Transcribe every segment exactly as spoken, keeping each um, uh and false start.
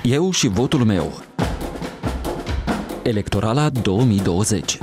Eu și votul meu. Electorala două mii douăzeci.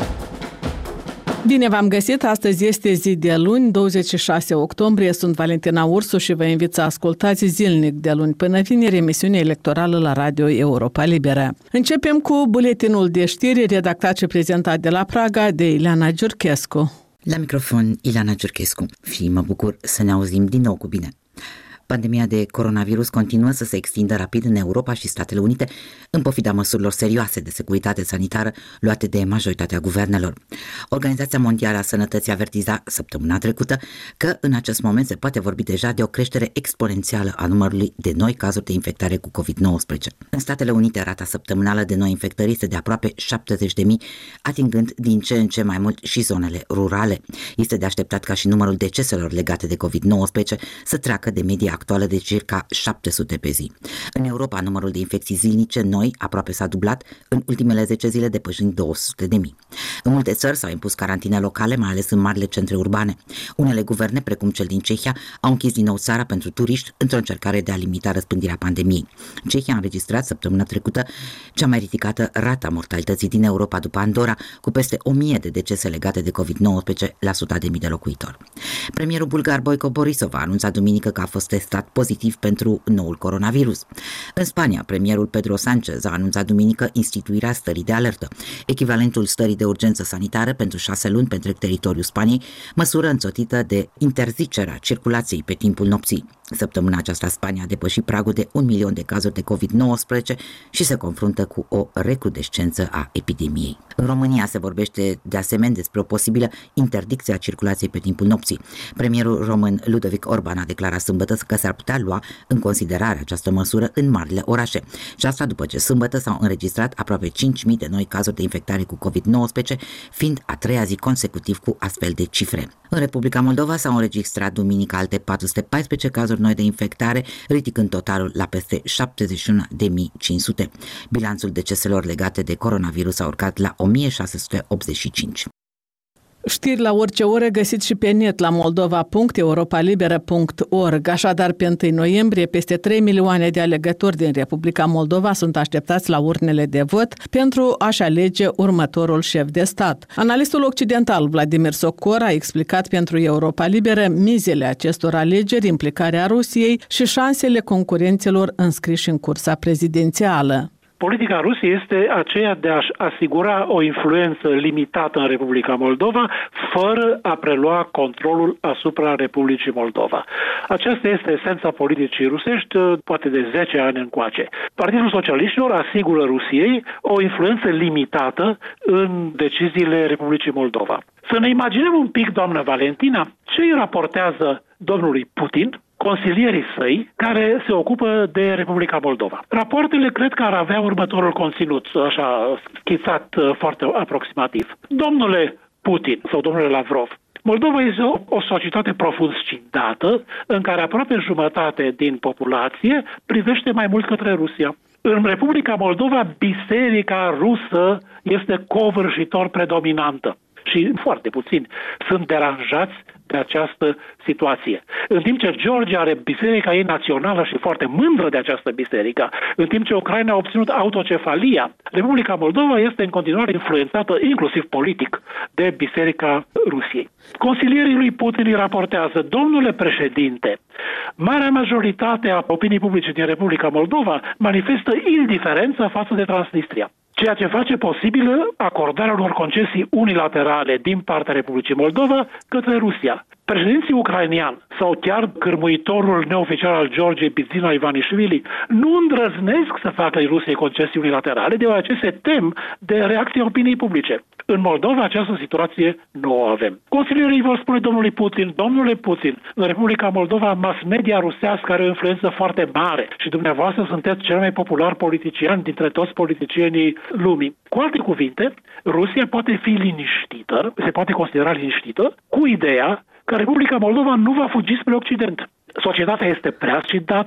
Bine v-am găsit! Astăzi este zi de luni, douăzeci și șase octombrie. Sunt Valentina Ursu și vă invit să ascultați zilnic de luni până vineri emisiunea electorală la Radio Europa Liberă. Începem cu buletinul de știri redactat și prezentat de la Praga de Ileana Giurchescu. La microfon, Ileana Giurchescu. Și mă bucur să ne auzim din nou cu bine. Pandemia de coronavirus continuă să se extindă rapid în Europa și Statele Unite, în pofida măsurilor serioase de securitate sanitară luate de majoritatea guvernelor. Organizația Mondială a Sănătății avertiza săptămâna trecută că în acest moment se poate vorbi deja de o creștere exponențială a numărului de noi cazuri de infectare cu covid nouăsprezece. În Statele Unite, rata săptămânală de noi infectări este de aproape șaptezeci de mii, atingând din ce în ce mai mult și zonele rurale. Este de așteptat ca și numărul deceselor legate de covid nouăsprezece să treacă de media actuală de circa șapte sute pe zi. În Europa, numărul de infecții zilnice noi aproape s-a dublat în ultimele zece zile, depășind două sute de mii. În multe țări s-au impus carantine locale, mai ales în marile centre urbane. Unele guverne, precum cel din Cehia, au închis din nou țara pentru turiști într-o încercare de a limita răspândirea pandemiei. Cehia a înregistrat săptămâna trecută cea mai ridicată rata mortalității din Europa după Andorra, cu peste o mie de decese legate de covid nouăsprezece la o sută de mii de locuitori. Premierul bulgar Boico Borisov a anunțat duminică că a fost testat pozitiv pentru noul coronavirus. În Spania, premierul Pedro Sánchez a anunțat duminică instituirea stării de alertă, echivalentul stării de urgență sanitară pentru șase luni pentru teritoriul Spaniei, măsură însoțită de interzicerea circulației pe timpul nopții. Săptămâna aceasta Spania a depășit pragul de un milion de cazuri de covid nouăsprezece și se confruntă cu o recrudescență a epidemiei. În România se vorbește de asemenea despre o posibilă interdicție a circulației pe timpul nopții. Premierul român Ludovic Orban a declarat sâmbătă că s-ar putea lua în considerare această măsură în marile orașe. Și asta după ce sâmbătă s-au înregistrat aproape cinci mii de noi cazuri de infectare cu covid nouăsprezece, fiind a treia zi consecutiv cu astfel de cifre. În Republica Moldova s-au înregistrat duminică alte patru sute paisprezece cazuri noi de infectare, ridicând totalul la peste șaptezeci și unu de mii cinci sute. Bilanțul deceselor legate de coronavirus a urcat la o mie șase sute optzeci și cinci. Știri la orice oră găsiți și pe net la moldova punct europa liberă punct org. Așadar, pe întâi noiembrie, peste trei milioane de alegători din Republica Moldova sunt așteptați la urnele de vot pentru a-și alege următorul șef de stat. Analistul occidental Vladimir Socor a explicat pentru Europa Liberă mizele acestor alegeri, implicarea Rusiei și șansele concurenților înscriși în cursa prezidențială. Politica Rusiei este aceea de a-și asigura o influență limitată în Republica Moldova, fără a prelua controlul asupra Republicii Moldova. Aceasta este esența politicii rusești, poate de zece ani încoace. Partidul Socialiștilor asigură Rusiei o influență limitată în deciziile Republicii Moldova. Să ne imaginăm un pic, doamnă Valentina, ce îi raportează domnului Putin consilierii săi care se ocupă de Republica Moldova. Rapoartele cred că ar avea următorul conținut, așa schițat foarte aproximativ. Domnule Putin sau domnule Lavrov, Moldova este o, o societate profund scindată, în care aproape jumătate din populație privește mai mult către Rusia. În Republica Moldova, biserica rusă este covârșitor predominantă. Și foarte puțini sunt deranjați de această situație. În timp ce Georgia are biserica ei națională și foarte mândră de această biserică, în timp ce Ucraina a obținut autocefalia, Republica Moldova este în continuare influențată, inclusiv politic, de biserica Rusiei. Consilierii lui Putin îi raportează: domnule președinte, marea majoritate a opiniei publice din Republica Moldova manifestă indiferență față de Transnistria, ceea ce face posibilă acordarea unor concesii unilaterale din partea Republicii Moldova către Rusia. Președinții ucrainian sau chiar cârmuitorul neoficial al Georgiei, Bidzina Ivanișvili, nu îndrăznesc să facă Rusiei concesii unilaterale, deoarece se tem de reacția opiniei publice. În Moldova această situație nu o avem. Consilierii vor spune domnului Putin: domnule Putin, în Republica Moldova mass media rusească are o influență foarte mare și dumneavoastră sunteți cel mai popular politician dintre toți politicienii lumii. Cu alte cuvinte, Rusia poate fi liniștită, se poate considera liniștită, cu ideea că Republica Moldova nu va fugi spre Occident. Societatea este prea scindată,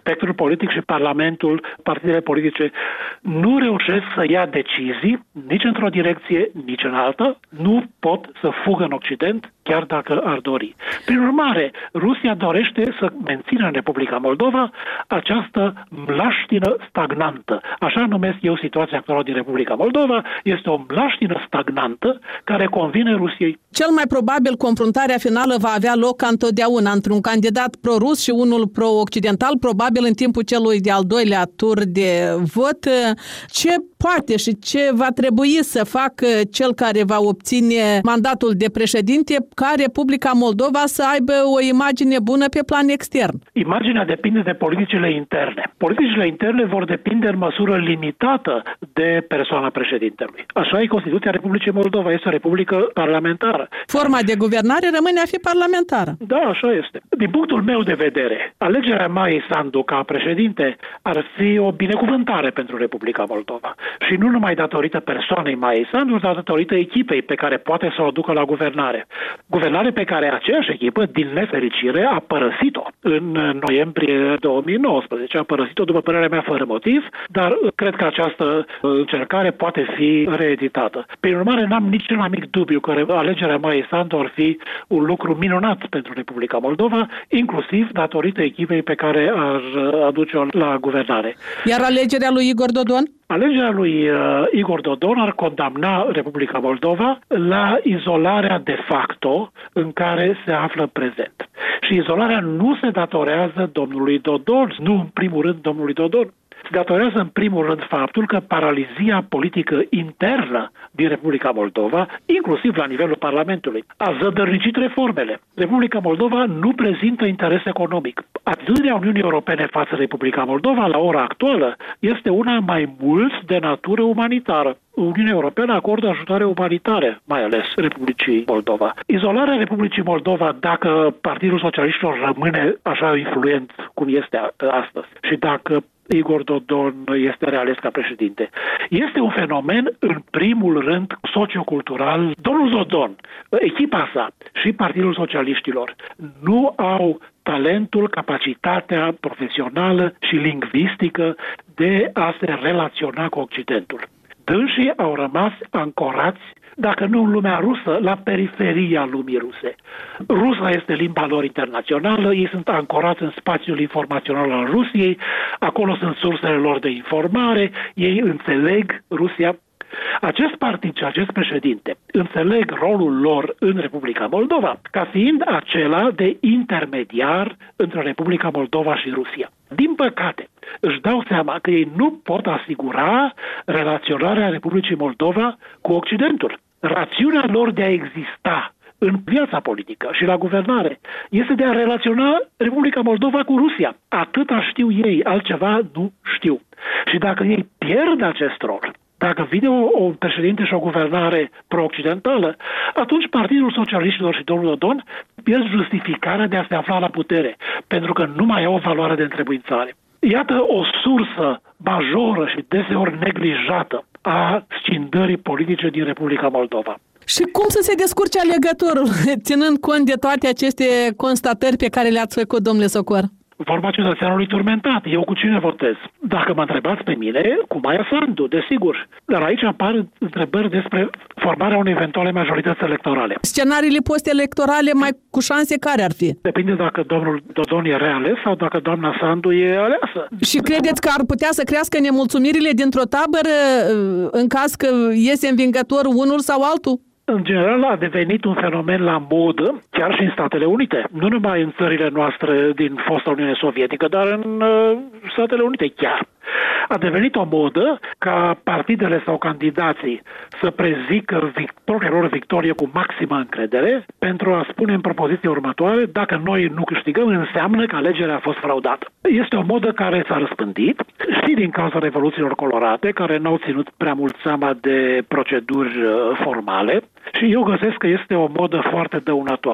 spectrul politic și Parlamentul, partidele politice, nu reușesc să ia decizii nici într-o direcție, nici în alta, nu pot să fugă în Occident, chiar dacă ar dori. Prin urmare, Rusia dorește să mențină în Republica Moldova această mlaștină stagnantă. Așa numesc eu situația actuală din Republica Moldova, este o mlaștină stagnantă care convine Rusiei. Cel mai probabil confruntarea finală va avea loc ca întotdeauna între un candidat pro-rus și unul pro-occidental, probabil în timpul celui de-al doilea tur de vot. Ce poate și ce va trebui să facă cel care va obține mandatul de președinte ca Republica Moldova să aibă o imagine bună pe plan extern? Imaginea depinde de politicile interne. Politicile interne vor depinde în măsură limitată de persoana președintelui. Așa e Constituția Republicii Moldova, este o republică parlamentară. Forma de guvernare rămâne a fi parlamentară. Da, așa este. Din punctul meu de vedere, alegerea Maiei Sandu ca președinte ar fi o binecuvântare pentru Republica Moldova. Și nu numai datorită persoanei Maiei Sandu, dar datorită echipei pe care poate să o ducă la guvernare. Guvernare pe care aceeași echipă, din nefericire, a părăsit-o în noiembrie două mii nouăsprezece. A părăsit-o, după părerea mea, fără motiv, dar cred că această încercare poate fi reeditată. Prin urmare, n-am nici cel mai mic dubiu că alegerea Maiei Sandu ar fi un lucru minunat pentru Republica Moldova, inclusiv datorită echipei pe care ar aduce-o la guvernare. Iar alegerea lui Igor Dodon? Alegerea lui uh, Igor Dodon ar condamna Republica Moldova la izolarea de facto în care se află prezent. Și izolarea nu se datorează domnului Dodon, nu în primul rând domnului Dodon. Se datorează în primul rând faptul că paralizia politică internă din Republica Moldova, inclusiv la nivelul Parlamentului, a zădărnicit reformele. Republica Moldova nu prezintă interes economic. Atitudinea Uniunii Europene față de Republica Moldova la ora actuală este una mai mult de natură umanitară. Uniunea Europeană acordă ajutoare umanitare, mai ales Republicii Moldova. Izolarea Republicii Moldova, dacă Partidul Socialiștilor rămâne așa influent cum este astăzi și dacă Igor Dodon este reales ca președinte, este un fenomen în primul rând sociocultural. Domnul Dodon, echipa sa și Partidul Socialiștilor nu au talentul, capacitatea profesională și lingvistică de a se relaționa cu Occidentul. Dânsii au rămas ancorați, dacă nu în lumea rusă, la periferia lumii ruse. Rusa este limba lor internațională, ei sunt ancorați în spațiul informațional al Rusiei, acolo sunt sursele lor de informare, ei înțeleg Rusia. Acest partid și acest președinte înțeleg rolul lor în Republica Moldova ca fiind acela de intermediar între Republica Moldova și Rusia. Din păcate, își dau seama că ei nu pot asigura relaționarea Republicii Moldova cu Occidentul. Rațiunea lor de a exista în viața politică și la guvernare este de a relaționa Republica Moldova cu Rusia. Atâta știu ei, altceva nu știu. Și dacă ei pierd acest rol, dacă vine o, o președinte și o guvernare pro-occidentală, atunci Partidul Socialiștilor și domnul Dodon pierd justificarea de a se afla la putere, pentru că nu mai au o valoare de întrebuințare. Iată o sursă majoră și deseori neglijată a scindării politice din Republica Moldova. Și cum să se descurce alegătorul, ținând cont de toate aceste constatări pe care le-ați făcut, domnule Socor? Vorba cetățeanului turmentat. Eu cu cine votez? Dacă mă întrebați pe mine, cu Maia Sandu, desigur. Dar aici apar întrebări despre formarea unei eventuale majorități electorale. Scenariile post-electorale mai cu șanse care ar fi? Depinde dacă domnul Dodon e reales sau dacă doamna Sandu e aleasă. Și credeți că ar putea să crească nemulțumirile dintr-o tabără în caz că iese învingător unul sau altul? În general a devenit un fenomen la modă, chiar și în Statele Unite. Nu numai în țările noastre din fosta Uniune Sovietică, dar în uh, Statele Unite chiar. A devenit o modă ca partidele sau candidații să prezică vic- propria lor victorie cu maximă încredere pentru a spune în propoziția următoare: dacă noi nu câștigăm, înseamnă că alegerea a fost fraudată. Este o modă care s-a răspândit și din cauza revoluțiilor colorate, care n-au ținut prea mult seama de proceduri formale, și eu găsesc că este o modă foarte dăunătoare.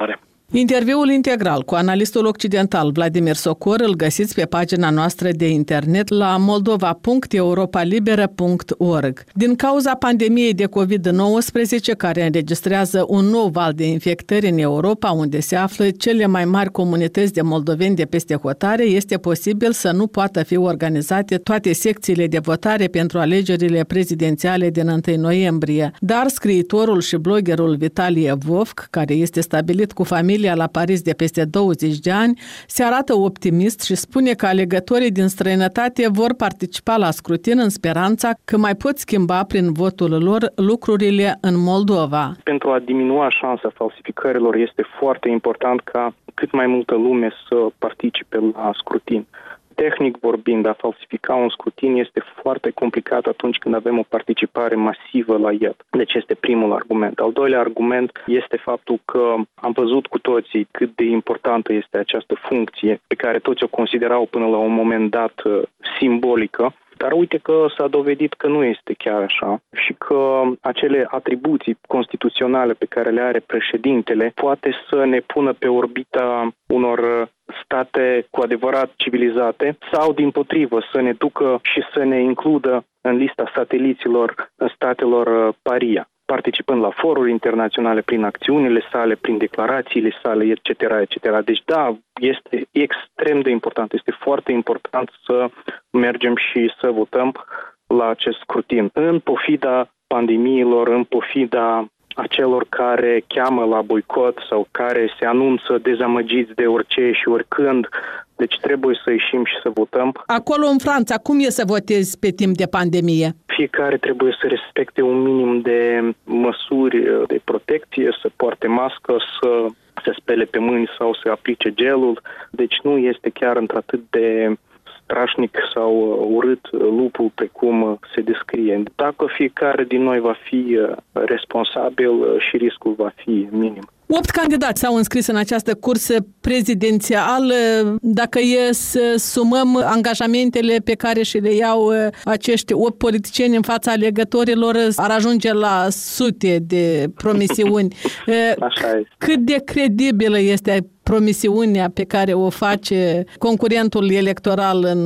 Interviul integral cu analistul occidental Vladimir Socor îl găsiți pe pagina noastră de internet la moldova punct europa liberă punct org. Din cauza pandemiei de covid nouăsprezece, care înregistrează un nou val de infectări în Europa, unde se află cele mai mari comunități de moldoveni de peste hotare, este posibil să nu poată fi organizate toate secțiile de votare pentru alegerile prezidențiale din întâi noiembrie. Dar scriitorul și bloggerul Vitalie Vovk, care este stabilit cu familia la Paris de peste douăzeci de ani, se arată optimist și spune că alegătorii din străinătate vor participa la scrutin în speranța că mai pot schimba prin votul lor lucrurile în Moldova. Pentru a diminua șansa falsificărilor este foarte important ca cât mai multă lume să participe la scrutin. Tehnic vorbind, a falsifica un scrutin este foarte complicat atunci când avem o participare masivă la el. Deci este primul argument. Al doilea argument este faptul că am văzut cu toții cât de importantă este această funcție pe care toți o considerau până la un moment dat simbolică. Dar uite că s-a dovedit că nu este chiar așa și că acele atribuții constituționale pe care le are președintele poate să ne pună pe orbita unor state cu adevărat civilizate sau, dimpotrivă, să ne ducă și să ne includă în lista sateliților statelor paria, participând la foruri internaționale prin acțiunile sale, prin declarațiile sale, et cetera, et cetera. Deci da, este extrem de important, este foarte important să mergem și să votăm la acest scrutin. În pofida pandemiilor, în pofida acelor care cheamă la boicot sau care se anunță dezamăgiți de orice și oricând, deci trebuie să ieșim și să votăm. Acolo în Franța, cum e să votezi pe timp de pandemie? Fiecare trebuie să respecte un minim de măsuri de protecție, să poarte mască, să se spele pe mâini sau să aplice gelul. Deci nu este chiar într-atât de strașnic sau urât lupul precum se descrie. Dacă fiecare din noi va fi responsabil și riscul va fi minim. Opt candidați s-au înscris în această cursă prezidențială. Dacă e să sumăm angajamentele pe care și le iau acești opt politicieni în fața alegătorilor, ar ajunge la sute de promisiuni. Așa este. Cât de credibilă este promisiunea pe care o face concurentul electoral în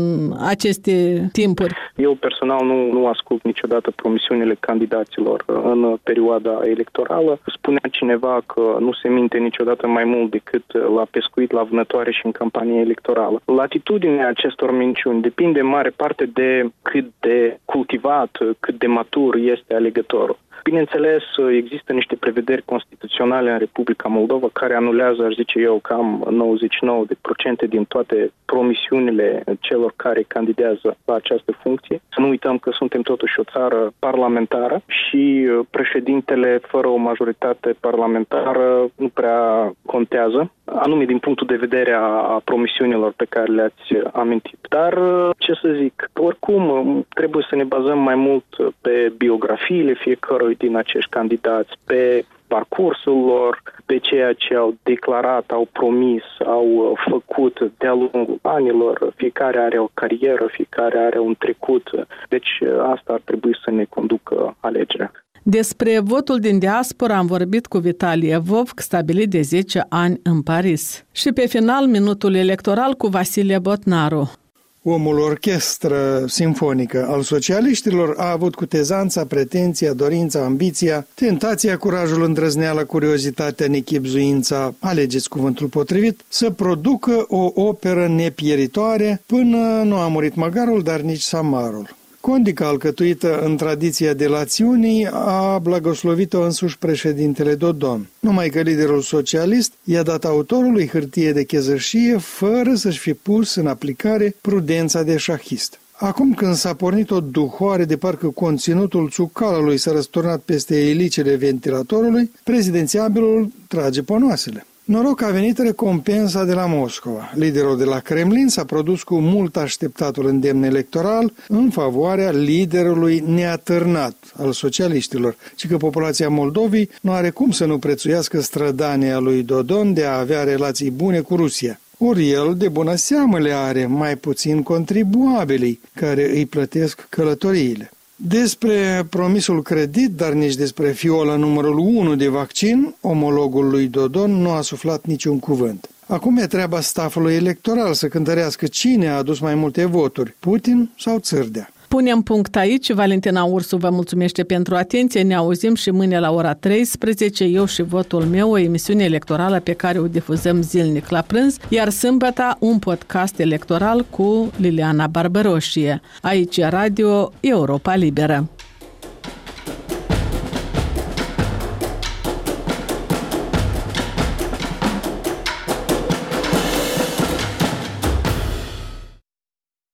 aceste timpuri? Eu personal nu, nu ascult niciodată promisiunile candidaților în perioada electorală. Spunea cineva că nu se minte niciodată mai mult decât la pescuit, la vânătoare și în campanie electorală. Latitudinea acestor minciuni depinde în mare parte de cât de cultivat, cât de matur este alegătorul. Bineînțeles, există niște prevederi constituționale în Republica Moldova care anulează, aș zice eu, cam nouăzeci și nouă la sută din toate promisiunile celor care candidează la această funcție. Să nu uităm că suntem totuși o țară parlamentară și președintele fără o majoritate parlamentară nu prea contează, anume din punctul de vedere a promisiunilor pe care le-ați amintit. Dar, ce să zic, oricum trebuie să ne bazăm mai mult pe biografiile fiecărui din acești candidați, pe parcursul lor, pe ceea ce au declarat, au promis, au făcut de-a lungul anilor. Fiecare are o carieră, fiecare are un trecut. Deci asta ar trebui să ne conducă alegerea. Despre votul din diaspora am vorbit cu Vitalie Vovk, stabilit de zece ani în Paris. Și pe final, minutul electoral cu Vasile Botnaru. Omul orchestră simfonică al socialiștilor a avut cutezanța, pretenția, dorința, ambiția, tentația, curajul, îndrăzneala, curiozitatea, nechibzuința, alegeți cuvântul potrivit, să producă o operă nepieritoare până nu a murit măgarul, dar nici samarul. Condica, alcătuită în tradiția delațiunii, a blagoslovit-o însuși președintele Dodon. Numai că liderul socialist i-a dat autorului hârtie de chezășie fără să-și fi pus în aplicare prudența de șahist. Acum când s-a pornit o duhoare de parcă conținutul țucalului s-a răsturnat peste elicele ventilatorului, prezidențiabilul trage ponoasele. Noroc a venit recompensa de la Moscova. Liderul de la Kremlin s-a produs cu mult așteptatul îndemn electoral în favoarea liderului neatârnat al socialiștilor, ci că populația Moldovei nu are cum să nu prețuiască strădania lui Dodon de a avea relații bune cu Rusia. Ori el de bună seamă le are, mai puțin contribuabilii care îi plătesc călătoriile. Despre promisul credit, dar nici despre fiola numărul unu de vaccin, omologul lui Dodon nu a suflat niciun cuvânt. Acum e treaba staffului electoral să cântărească cine a adus mai multe voturi, Putin sau Țârdea. Punem punct aici. Valentina Ursu vă mulțumește pentru atenție. Ne auzim și mâine la ora treisprezece, Eu și votul meu, o emisiune electorală pe care o difuzăm zilnic la prânz, iar sâmbătă un podcast electoral cu Liliana Barbaroșie. Aici Radio Europa Liberă.